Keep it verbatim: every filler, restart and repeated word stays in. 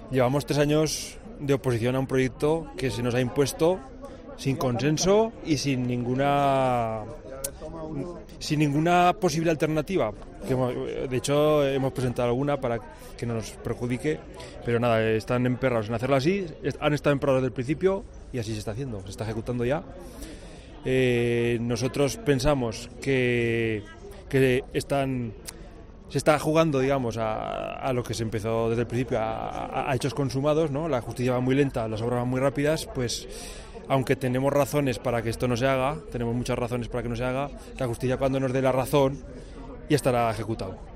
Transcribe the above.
Llevamos tres años de oposición a un proyecto que se nos ha impuesto sin consenso y sin ninguna sin ninguna posible alternativa. Que hemos, de hecho, hemos presentado alguna para que no nos perjudique, pero nada, están emperrados en hacerlo así, han estado emperrados desde el principio y así se está haciendo, se está ejecutando ya. Eh, nosotros pensamos que, que están... se está jugando, digamos, a, a lo que se empezó desde el principio, a, a hechos consumados, ¿no? La justicia va muy lenta, las obras van muy rápidas, pues aunque tenemos razones para que esto no se haga, tenemos muchas razones para que no se haga, la justicia cuando nos dé la razón ya estará ejecutado.